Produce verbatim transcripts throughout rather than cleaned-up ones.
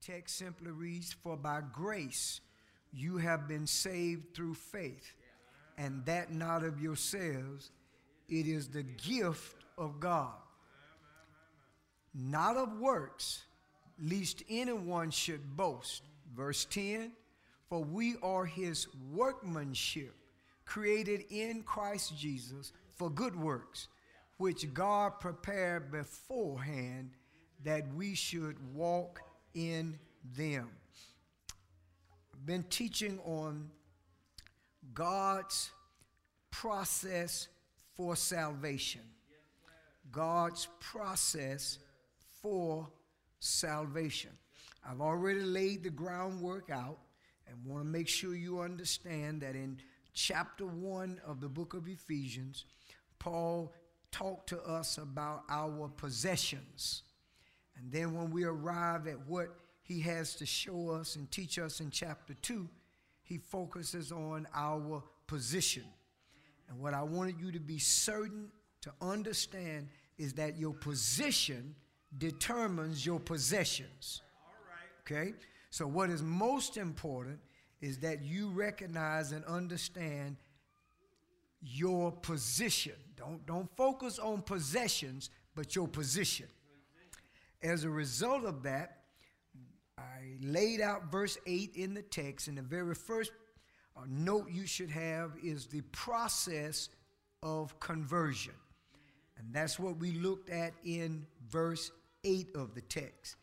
text simply reads, "For by grace you have been saved through faith, and that not of yourselves, it is the gift of God, not of works, lest anyone should boast." Verse ten, "For we are his workmanship, created in Christ Jesus for good works, which God prepared beforehand that we should walk in them." I've been teaching on God's process for salvation. God's process for salvation. I've already laid the groundwork out and want to make sure you understand that in chapter one of the book of Ephesians, Paul talked to us about our possessions. And then when we arrive at what he has to show us and teach us in chapter two, he focuses on our position. And what I wanted you to be certain to understand is that your position determines your possessions. Okay? So what is most important is that you recognize and understand your position. Don't, don't focus on possessions, but your position. As a result of that, I laid out verse eight in the text, and the very first uh, note you should have is the process of conversion. And that's what we looked at in verse eight of the text.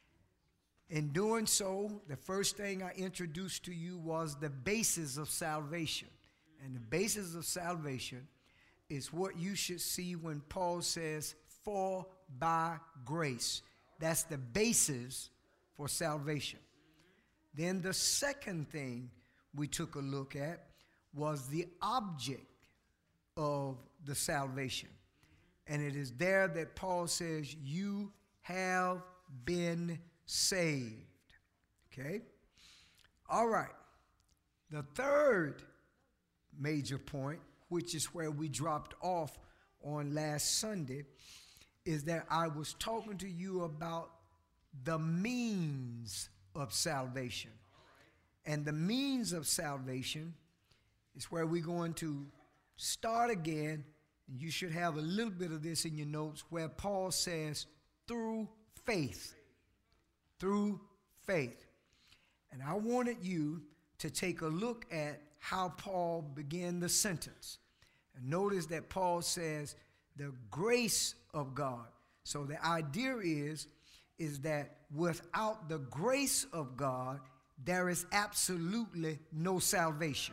In doing so, the first thing I introduced to you was the basis of salvation. And the basis of salvation is what you should see when Paul says, "For by grace." That's the basis for salvation. Then the second thing we took a look at was the object of the salvation. And it is there that Paul says, "You have been saved." Okay? All right. The third major point, which is where we dropped off on last Sunday, is that I was talking to you about the means of salvation. And the means of salvation is where we're going to start again, and you should have a little bit of this in your notes, where Paul says, "through faith." Through faith. And I wanted you to take a look at how Paul began the sentence. And notice that Paul says, "the grace of God." So the idea is, is that without the grace of God, there is absolutely no salvation.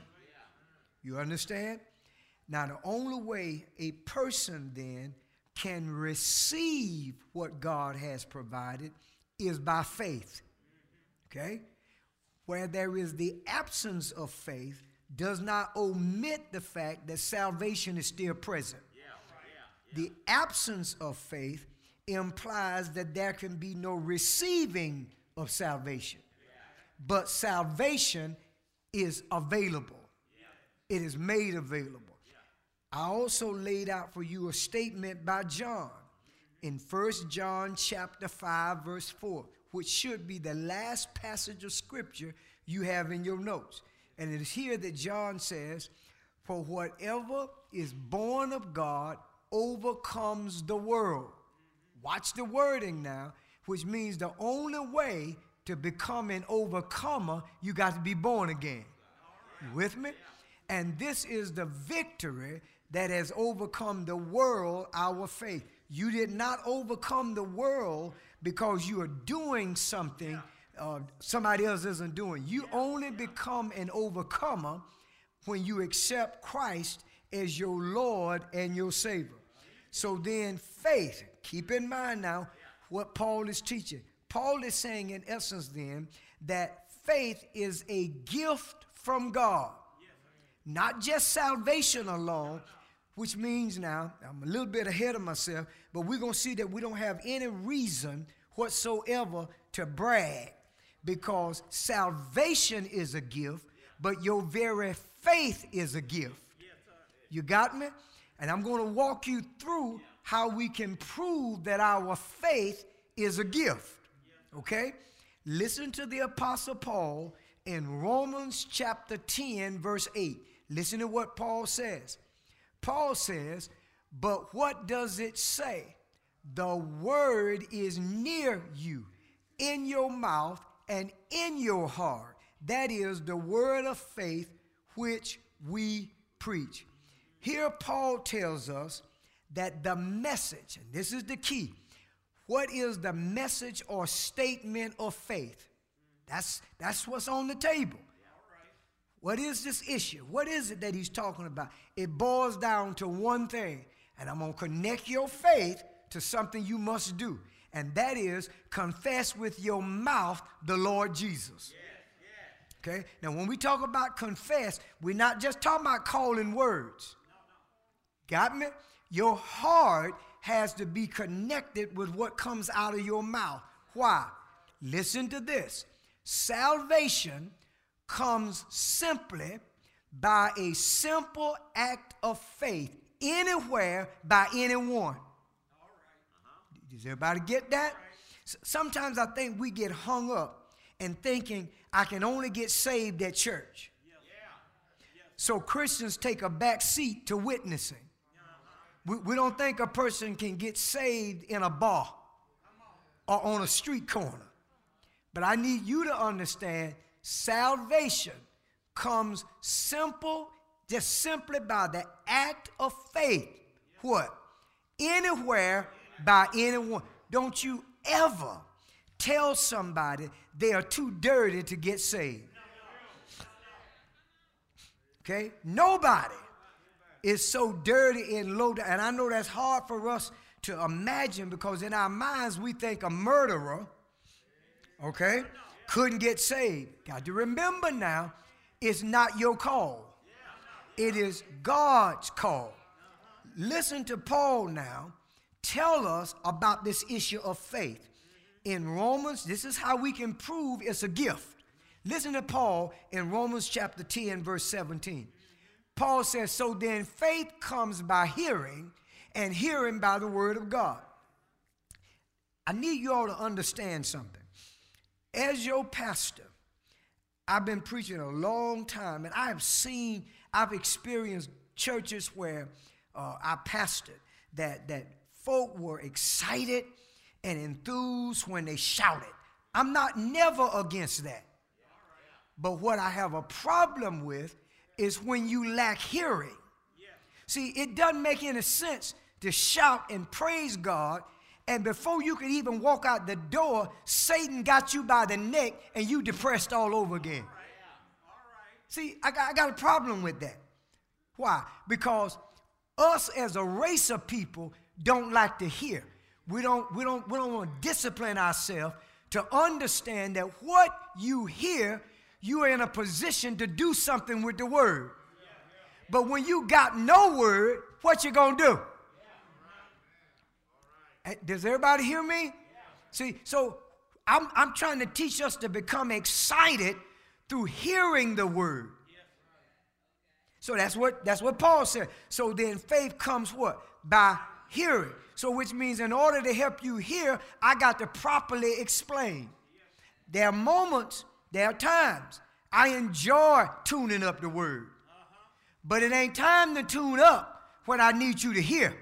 You understand? Now, the only way a person then can receive what God has provided is by faith. Okay? Where there is the absence of faith does not omit the fact that salvation is still present. Yeah, yeah, yeah. The absence of faith implies that there can be no receiving of salvation. Yeah. But salvation is available. Yeah. It is made available. Yeah. I also laid out for you a statement by John in First John chapter five, verse four, which should be the last passage of scripture you have in your notes. And it is here that John says, "For whatever is born of God overcomes the world." Watch the wording now, which means the only way to become an overcomer, you got to be born again. You with me? And this is the victory that has overcome the world, our faith. You did not overcome the world because you are doing something uh, somebody else isn't doing. You only become an overcomer when you accept Christ as your Lord and your Savior. So then faith, keep in mind now what Paul is teaching. Paul is saying in essence then that faith is a gift from God. Not just salvation alone, which means now, I'm a little bit ahead of myself, but we're going to see that we don't have any reason whatsoever to brag, because salvation is a gift, but your very faith is a gift. You got me? And I'm going to walk you through how we can prove that our faith is a gift. Okay? Listen to the Apostle Paul in Romans chapter ten, verse eight. Listen to what Paul says. Paul says, but what does it say? The word is near you, in your mouth and in your heart. That is the word of faith which we preach. Here Paul tells us that the message, and this is the key, what is the message or statement of faith? That's, that's what's on the table. What is this issue? What is it that he's talking about? It boils down to one thing, and I'm going to connect your faith to something you must do, and that is confess with your mouth the Lord Jesus. Okay? Now, when we talk about confess, we're not just talking about calling words. Got me? Your heart has to be connected with what comes out of your mouth. Why? Listen to this. Salvation comes simply by a simple act of faith, anywhere, by anyone. Does everybody get that? Sometimes I think we get hung up in thinking I can only get saved at church. So Christians take a back seat to witnessing. We, we don't think a person can get saved in a bar or on a street corner. But I need you to understand salvation comes simple, just simply by the act of faith. What? Anywhere, by anyone. Don't you ever tell somebody they are too dirty to get saved. Okay? Nobody is so dirty and low down. And I know that's hard for us to imagine because in our minds we think a murderer, okay, couldn't get saved. Got to remember now, it's not your call. It is God's call. Listen to Paul now tell us about this issue of faith. In Romans, this is how we can prove it's a gift. Listen to Paul in Romans chapter ten, verse seventeen. Paul says, so then faith comes by hearing, and hearing by the word of God. I need you all to understand something. As your pastor, I've been preaching a long time, and I have seen, I've experienced churches where uh, I pastored that, that folk were excited and enthused when they shouted. I'm not never against that. But what I have a problem with is when you lack hearing. See, it doesn't make any sense to shout and praise God, and before you could even walk out the door, Satan got you by the neck and you depressed all over again. See, I got, I got a problem with that. Why? Because us as a race of people don't like to hear. We don't, we don't, we don't want to discipline ourselves to understand that what you hear, you are in a position to do something with the word. But when you got no word, what you gonna do? Does everybody hear me? See, so I'm, I'm trying to teach us to become excited through hearing the word. So that's what, that's what Paul said. So then faith comes what? By hearing. So which means in order to help you hear, I got to properly explain. There are moments, there are times I enjoy tuning up the word. But it ain't time to tune up when I need you to hear.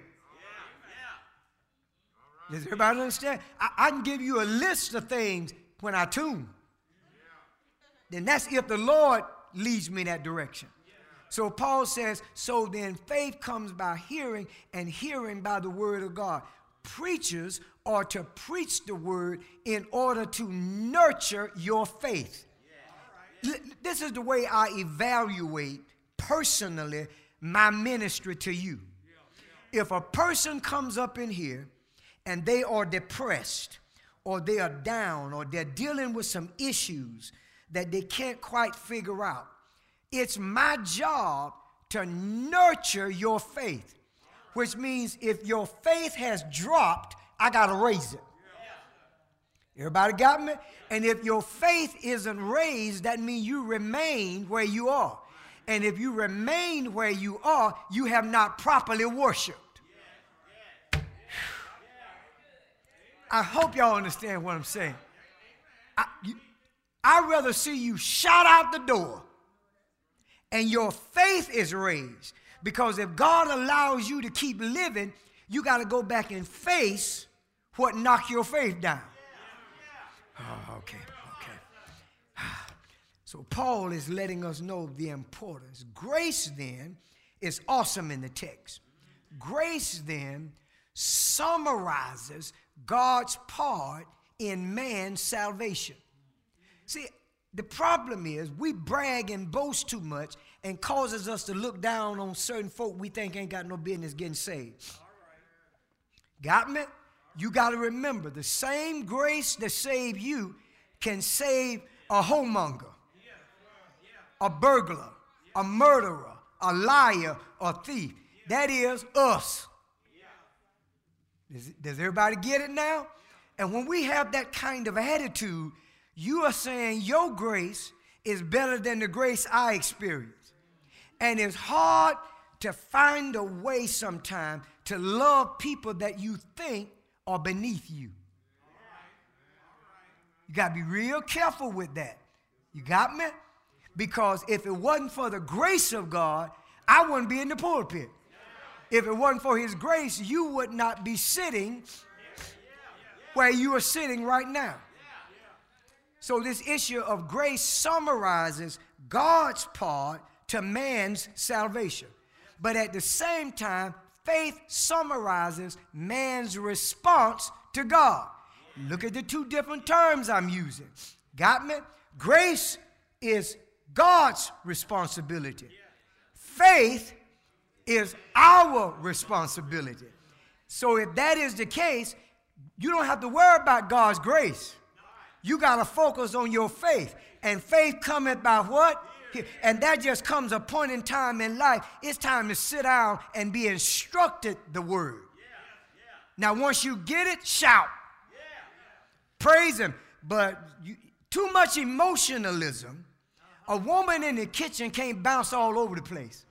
Does everybody understand? I, I can give you a list of things when I tune. Then that's if the Lord leads me that direction. So Paul says, so then faith comes by hearing, and hearing by the word of God. Preachers are to preach the word in order to nurture your faith. This is the way I evaluate personally my ministry to you. If a person comes up in here and they are depressed, or they are down, or they're dealing with some issues that they can't quite figure out, it's my job to nurture your faith, which means if your faith has dropped, I got to raise it. Everybody got me? And if your faith isn't raised, that means you remain where you are. And if you remain where you are, you have not properly worshiped. I hope y'all understand what I'm saying. I, you, I'd rather see you shout out the door and your faith is raised. Because if God allows you to keep living, you got to go back and face what knocked your faith down. Oh, okay, okay. So Paul is letting us know the importance. Grace then is awesome in the text. Grace then summarizes God's part in man's salvation. See, the problem is we brag and boast too much and causes us to look down on certain folk we think ain't got no business getting saved. Got me? You got to remember, the same grace that saved you can save a homemonger, a burglar, a murderer, a liar, a thief. That is us. Does, does everybody get it now? And when we have that kind of attitude, you are saying your grace is better than the grace I experienced. And it's hard to find a way sometimes to love people that you think are beneath you. You got to be real careful with that. You got me? Because if it wasn't for the grace of God, I wouldn't be in the pulpit. If it wasn't for his grace, you would not be sitting where you are sitting right now. So this issue of grace summarizes God's part to man's salvation. But at the same time, faith summarizes man's response to God. Look at the two different terms I'm using. Got me? Grace is God's responsibility. Faith is our responsibility. So if that is the case, you don't have to worry about God's grace. You got to focus on your faith. And faith cometh by what? And that just comes a point in time in life. It's time to sit down and be instructed the word. Now, once you get it, shout. Praise him. But you, too much emotionalism, a woman in the kitchen can't bounce all over the place.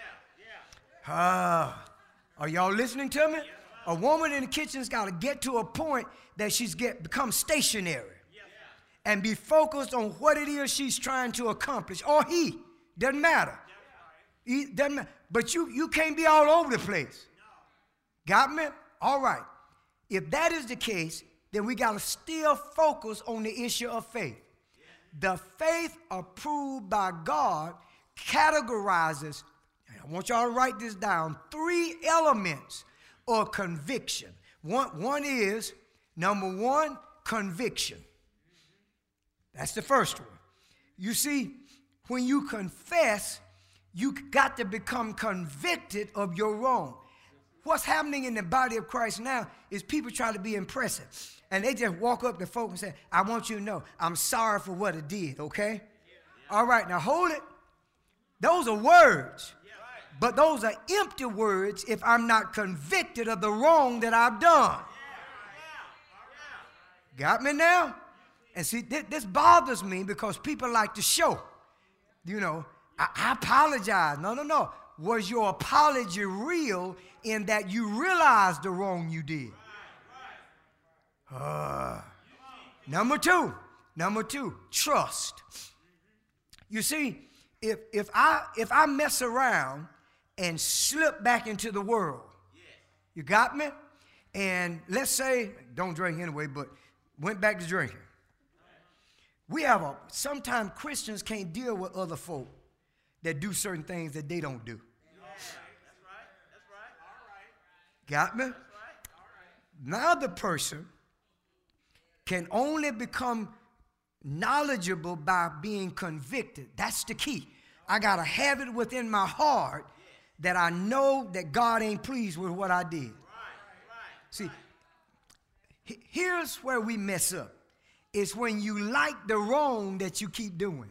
Uh, are y'all listening to me? A woman in the kitchen's got to get to a point that she's get become stationary and be focused on what it is she's trying to accomplish. Or he. Doesn't matter. He, doesn't matter. But you, you can't be all over the place. Got me? All right. If that is the case, then we got to still focus on the issue of faith. The faith approved by God categorizes, I want y'all to write this down, three elements of conviction. One, one is, number one, conviction. That's the first one. You see, when you confess, you got to become convicted of your wrong. What's happening in the body of Christ now is people try to be impressive. And they just walk up to folks and say, I want you to know, I'm sorry for what I did, okay? All right, now hold it. Those are words. But those are empty words if I'm not convicted of the wrong that I've done. Got me now? And see, th- this bothers me because people like to show. You know, I, I apologize. No, no, no. Was your apology real in that you realized the wrong you did? Uh, number two, number two, trust. You see, if if I if I mess around and slip back into the world, you got me? And let's say, don't drink anyway, but went back to drinking. We have a, sometimes Christians can't deal with other folk that do certain things that they don't do. Yeah, that's right, that's right, all right. Got me? That's right, all right. Now the person can only become knowledgeable by being convicted. That's the key. I got to have it within my heart that I know that God ain't pleased with what I did. Right, right. See, here's where we mess up. It's when you like the wrong that you keep doing.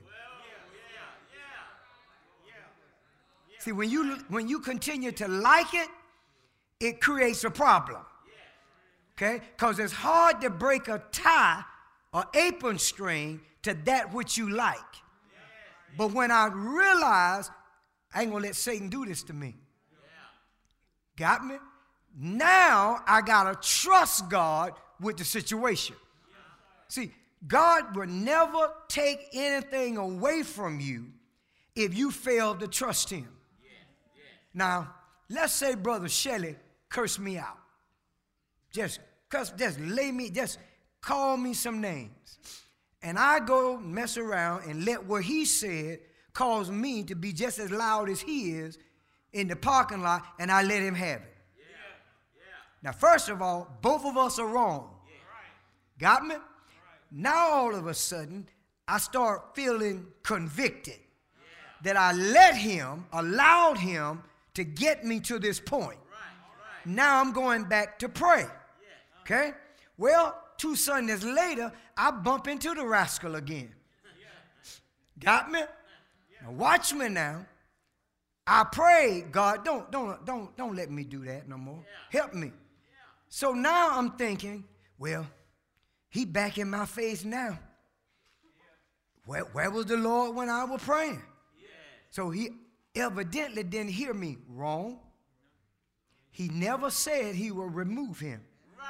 See, when you when you continue to like it, it creates a problem. Okay? Because it's hard to break a tie or apron string to that which you like. But when I realize I ain't gonna let Satan do this to me. Got me? Now I gotta trust God with the situation. See, God will never take anything away from you if you fail to trust him. Yeah, yeah. Now, let's say Brother Shelley cursed me out. Just cuss, just lay me, just call me some names. And I go mess around and let what he said cause me to be just as loud as he is in the parking lot, and I let him have it. Yeah, yeah. Now, first of all, both of us are wrong. Yeah. Got me? Right. Now, all of a sudden, I start feeling convicted yeah. that I let him, allowed him to get me to this point. Right. Right. Now I'm going back to pray. Yeah. Okay? Well, two Sundays later, I bump into the rascal again. Yeah. Got me? Yeah. Now, watch me now. I prayed, God, don't, don't, don't, don't let me do that no more. Yeah. Help me. Yeah. So now I'm thinking, well, he back in my face now. Yeah. Where, where was the Lord when I was praying? Yeah. So he evidently didn't hear me. Wrong. He never said he will remove him. Right.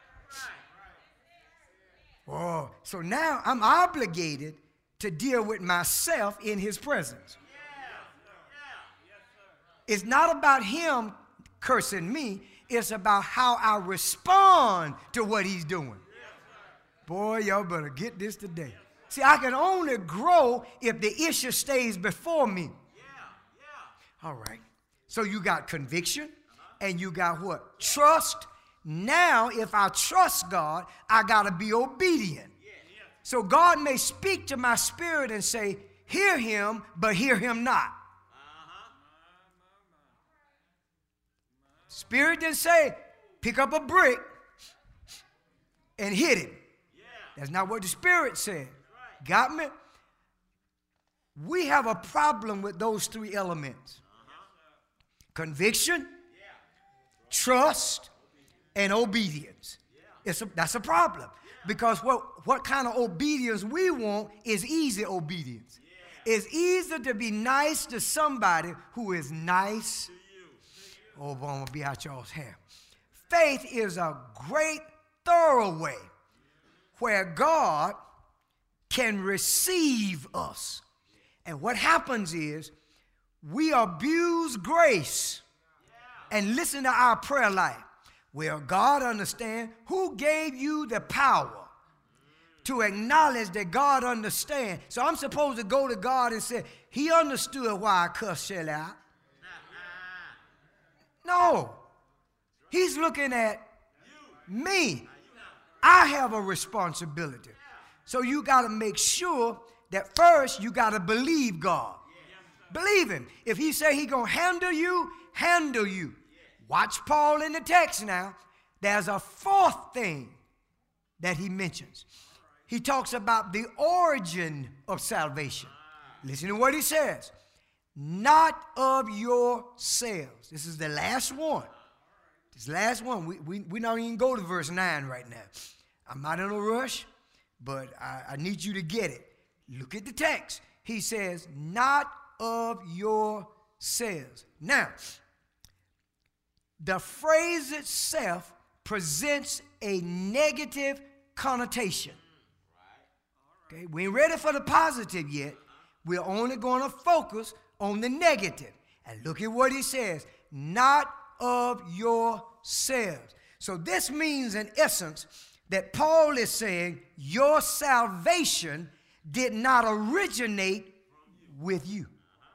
Right. Oh, so now I'm obligated to deal with myself in his presence. It's not about him cursing me. It's about how I respond to what he's doing. Boy, y'all better get this today. See, I can only grow if the issue stays before me. All right. So you got conviction and you got what? Trust. Now, if I trust God, I got to be obedient. So God may speak to my spirit and say, hear him, but hear him not. Spirit didn't say, pick up a brick and hit him. Yeah. That's not what the Spirit said. Right. Got me? We have a problem with those three elements. Uh-huh. Conviction, yeah. Trust, and obedience. Yeah. It's a, that's a problem. Yeah. Because what, what kind of obedience we want is easy obedience. Yeah. It's easy to be nice to somebody who is nice. Oh, boy, I'm going to be out y'all's hair. Faith is a great, thorough way where God can receive us. And what happens is we abuse grace and listen to our prayer life. Well, God understands who gave you the power to acknowledge that God understands. So I'm supposed to go to God and say, he understood why I cussed Shelley out. No, he's looking at me. I have a responsibility. So you got to make sure that first you got to believe God. Believe him. If he say he going to handle you, handle you. Watch Paul in the text now. There's a fourth thing that he mentions. He talks about the origin of salvation. Listen to what he says. Not of yourselves. This is the last one. This last one. We, we, we don't even go to verse nine right now. I'm not in a rush, but I, I need you to get it. Look at the text. He says, not of yourselves. Now, the phrase itself presents a negative connotation. Okay, we ain't ready for the positive yet. We're only going to focus on the negative. And look at what he says. Not of yourselves. So this means in essence that Paul is saying your salvation did not originate with you.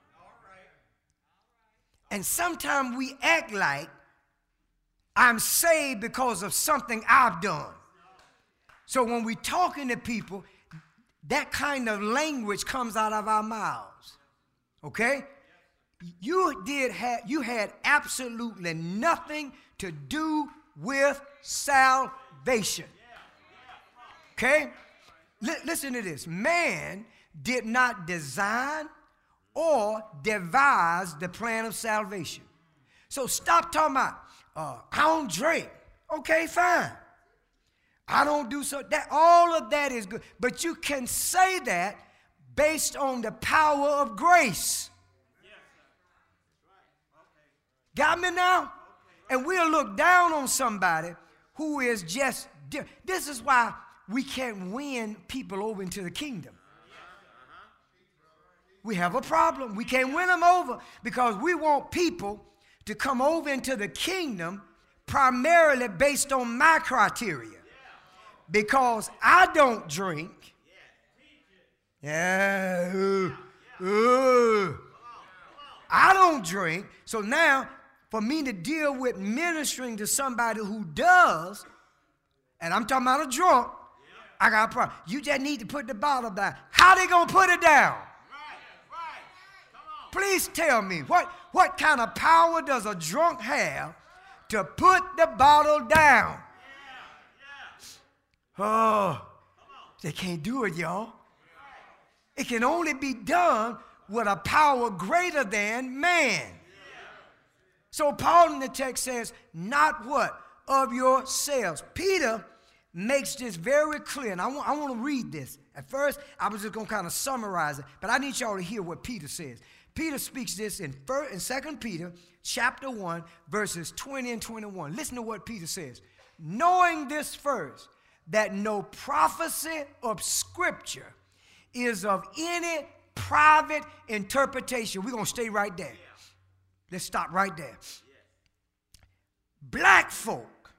And sometimes we act like I'm saved because of something I've done. So when we're talking to people, that kind of language comes out of our mouths. Okay? You did have you had absolutely nothing to do with salvation. Okay? L- listen to this. Man did not design or devise the plan of salvation. So stop talking about, uh, I don't drink. Okay, fine. I don't do so. That all of that is good. But you can say that based on the power of grace. Got me now? And we'll look down on somebody who is just, this is why we can't win people over into the kingdom. We have a problem. We can't win them over because we want people to come over into the kingdom primarily based on my criteria. Because I don't drink. Yeah. Uh, uh, I don't drink. So now, for me to deal with ministering to somebody who does, and I'm talking about a drunk, I got a problem. You just need to put the bottle down. How they going to put it down? Please tell me, what, what kind of power does a drunk have to put the bottle down? Oh, they can't do it, y'all. It can only be done with a power greater than man. So Paul in the text says, not what? Of yourselves. Peter makes this very clear, and I want, I want to read this. At first, I was just going to kind of summarize it, but I need y'all to hear what Peter says. Peter speaks this in, first, in Second Peter chapter one, verses twenty and twenty-one. Listen to what Peter says. Knowing this first, that no prophecy of Scripture is of any private interpretation. We're going to stay right there. Let's stop right there. Black folk,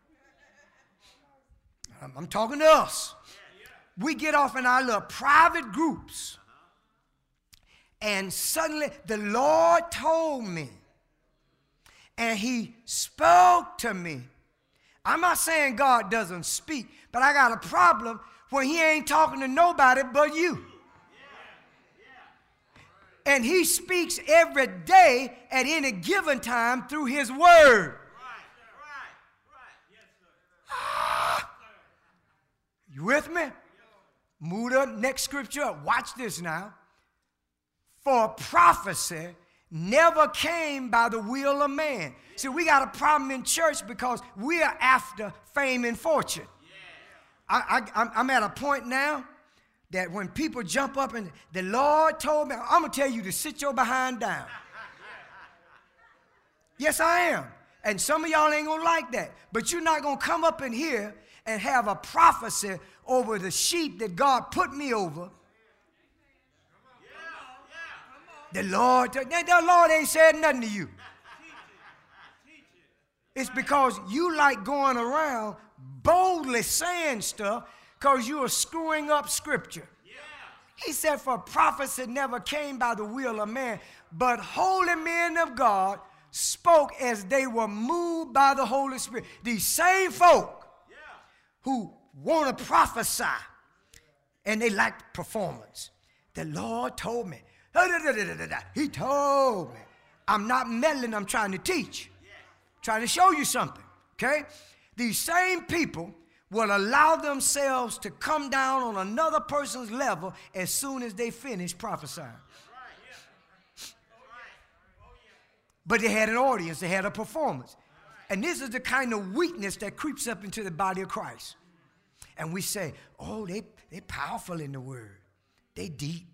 I'm, I'm talking to us, we get off in our little private groups, and suddenly the Lord told me, and he spoke to me. I'm not saying God doesn't speak, but I got a problem when he ain't talking to nobody but you. And he speaks every day at any given time through his word. Ah, you with me? Move the next scripture up. Watch this now. For prophecy never came by the will of man. See, we got a problem in church because we are after fame and fortune. I, I, I'm at a point now that when people jump up and the Lord told me, I'm going to tell you to sit your behind down. Yes, I am. And some of y'all ain't going to like that. But you're not going to come up in here and have a prophecy over the sheep that God put me over. The Lord, the Lord ain't said nothing to you. It's because you like going around boldly saying stuff because you are screwing up Scripture. He said, for prophecy never came by the will of man, but holy men of God spoke as they were moved by the Holy Spirit. These same folk who want to prophesy and they like performance. The Lord told me. He told me. I'm not meddling, I'm trying to teach. Trying to show you something, okay? These same people will allow themselves to come down on another person's level as soon as they finish prophesying. But they had an audience, they had a performance. And this is the kind of weakness that creeps up into the body of Christ. And we say, oh, they, they powerful in the word. They deep.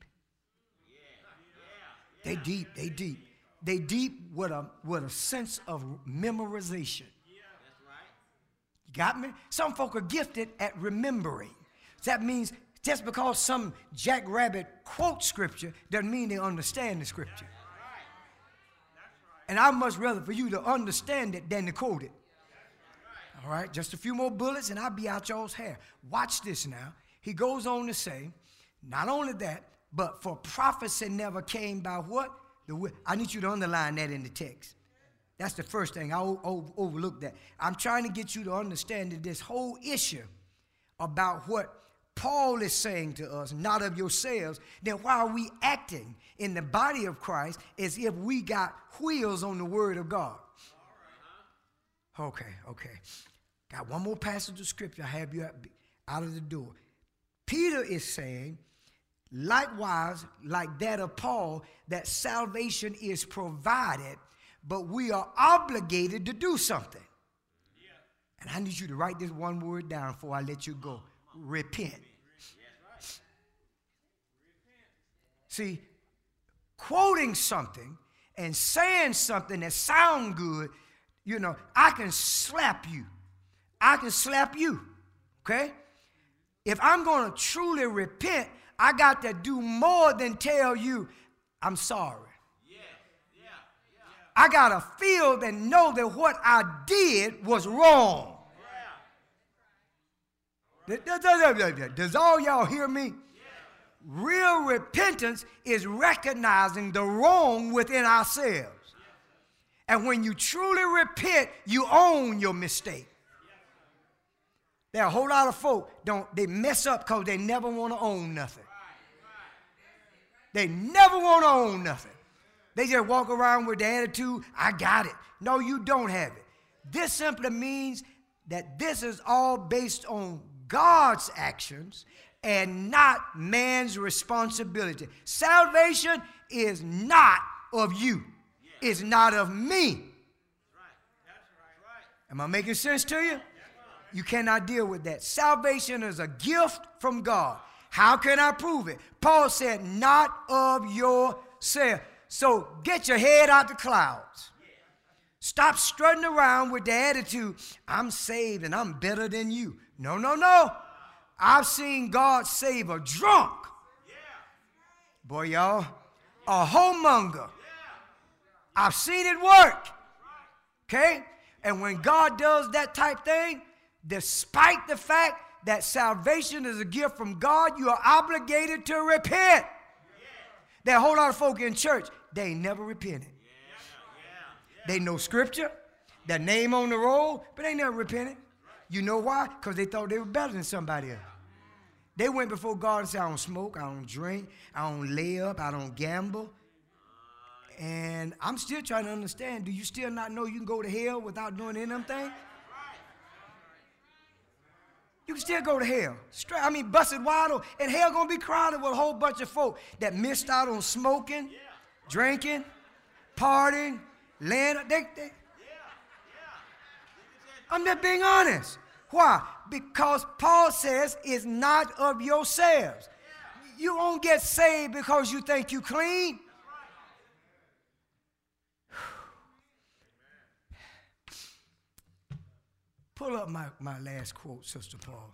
They deep, they deep. They deep with a, with a sense of memorization. You got me? Some folk are gifted at remembering. That means just because some jackrabbit quotes Scripture doesn't mean they understand the Scripture. And I'd much rather for you to understand it than to quote it. All right, just a few more bullets and I'll be out y'all's hair. Watch this now. He goes on to say, not only that, but for prophecy never came by what? The, I need you to underline that in the text. That's the first thing. I overlooked that. I'm trying to get you to understand that this whole issue about what Paul is saying to us, not of yourselves, then why are we acting in the body of Christ as if we got wheels on the word of God? Okay, okay. Got one more passage of scripture. I have you out of the door. Peter is saying, likewise, like that of Paul, that salvation is provided, but we are obligated to do something. And I need you to write this one word down before I let you go. Repent. See, quoting something and saying something that sounds good, you know, I can slap you. I can slap you, okay? If I'm going to truly repent, I got to do more than tell you, I'm sorry. Yeah. Yeah. Yeah. I got to feel and know that what I did was wrong. Yeah. Does all y'all hear me? Yeah. Real repentance is recognizing the wrong within ourselves. Yeah. And when you truly repent, you own your mistake. There are a whole lot of folk, don't they mess up because they never want to own nothing. They never want to own nothing. They just walk around with the attitude, I got it. No, you don't have it. This simply means that this is all based on God's actions and not man's responsibility. Salvation is not of you. It's not of me. Am I making sense to you? You cannot deal with that. Salvation is a gift from God. How can I prove it? Paul said, not of yourself. So get your head out the clouds. Stop strutting around with the attitude, I'm saved and I'm better than you. No, no, no. I've seen God save a drunk. Boy, y'all, a homemonger. I've seen it work. Okay? And when God does that type thing, despite the fact that salvation is a gift from God, you are obligated to repent. Yeah. There are a whole lot of folk in church, they ain't never repented. Yeah. Yeah. They know scripture, their name on the roll, but they never repented. You know why? Because they thought they were better than somebody else. They went before God and said, I don't smoke, I don't drink, I don't lay up, I don't gamble. And I'm still trying to understand, do you still not know you can go to hell without doing any of them things? You can still go to hell. Straight, I mean, busted wide open. And hell going to be crowded with a whole bunch of folk that missed out on smoking, yeah. drinking, partying, laying. They, they, yeah. I'm just being honest. Why? Because Paul says it's not of yourselves. Yeah. You won't get saved because you think you clean. Pull up my, my last quote, Sister Paul.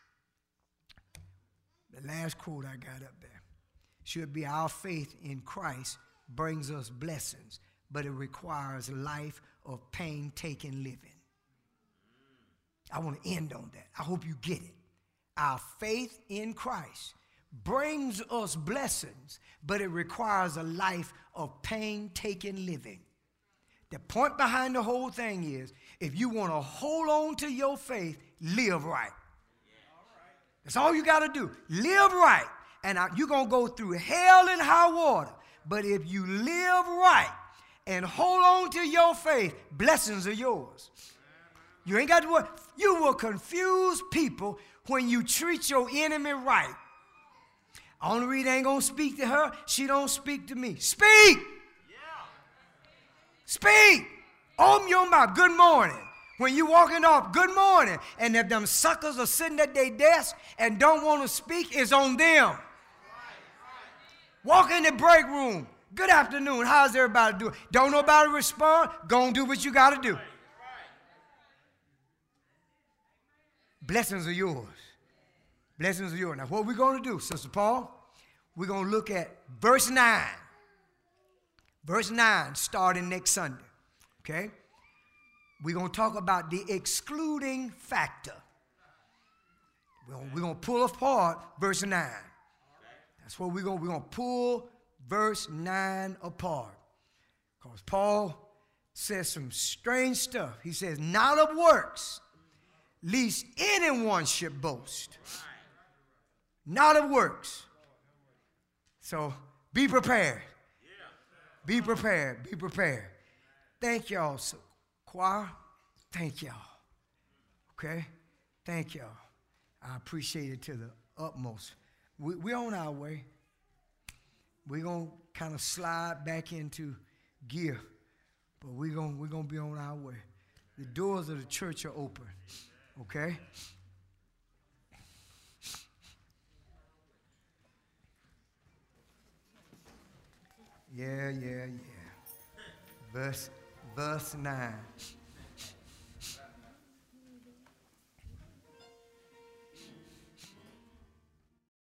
The last quote I got up there. Should be our faith in Christ brings us blessings, but it requires a life of painstaking living. I want to end on that. I hope you get it. Our faith in Christ brings us blessings, but it requires a life of painstaking living. The point behind the whole thing is, if you want to hold on to your faith, live right. That's all you got to do. Live right. And you're going to go through hell and high water. But if you live right and hold on to your faith, blessings are yours. You ain't got to worry. You will confuse people when you treat your enemy right. Only reason I ain't going to speak to her, she don't speak to me. Speak! Speak. Open your mouth. Good morning. When you walking off, good morning. And if them suckers are sitting at their desk and don't want to speak, it's on them. Walk in the break room. Good afternoon. How's everybody doing? Don't nobody respond? Go and do what you got to do. Blessings are yours. Blessings are yours. Now, what we're going to do, Sister Paul, we're going to look at verse nine. Verse nine, starting next Sunday, okay? We're going to talk about the excluding factor. We're going to pull apart verse nine. That's what we're going to we're going to pull verse nine apart. Because Paul says some strange stuff. He says, not of works, lest anyone should boast. Not of works. So be prepared. Be prepared. Be prepared. Thank y'all, so, choir. Thank y'all. Okay? Thank y'all. I appreciate it to the utmost. We, we're on our way. We're going to kind of slide back into gear, but we're going we're gonna be on our way. The doors of the church are open. Okay? Yeah, yeah, yeah. Verse, verse nine.